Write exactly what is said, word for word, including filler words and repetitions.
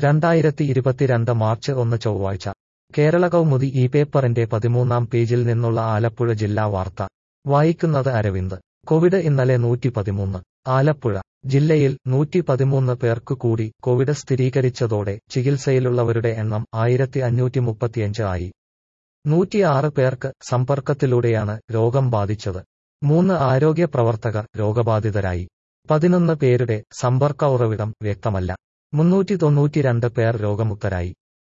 രണ്ടായിരത്തി ഇരുപത്തിരണ്ട് മാർച്ച് ഒന്ന് ചൊവ്വാഴ്ച കേരള കൗമുദി ഈ പേപ്പറിന്റെ പതിമൂന്നാം പേജിൽ നിന്നുള്ള ആലപ്പുഴ ജില്ലാ വാർത്ത വായിക്കുന്നത് അരവിന്ദ്. കോവിഡ് ഇന്നലെ നൂറ്റി പതിമൂന്ന്. ആലപ്പുഴ ജില്ലയിൽ നൂറ്റി പതിമൂന്ന് പേർക്ക് കൂടി കോവിഡ് സ്ഥിരീകരിച്ചതോടെ ചികിത്സയിലുള്ളവരുടെ എണ്ണം ആയിരത്തി അഞ്ഞൂറ്റി മുപ്പത്തിയഞ്ച് ആയി. നൂറ്റിയാറ് പേർക്ക് സമ്പർക്കത്തിലൂടെയാണ് രോഗം ബാധിച്ചത്. മൂന്ന് ആരോഗ്യ പ്രവർത്തകർ രോഗബാധിതരായി. പതിനൊന്ന് പേരുടെ സമ്പർക്ക ഉറവിടം വ്യക്തമല്ല. മുന്നൂറ്റി തൊണ്ണൂറ്റിരണ്ട് പേർ രോഗമുക്തരായി.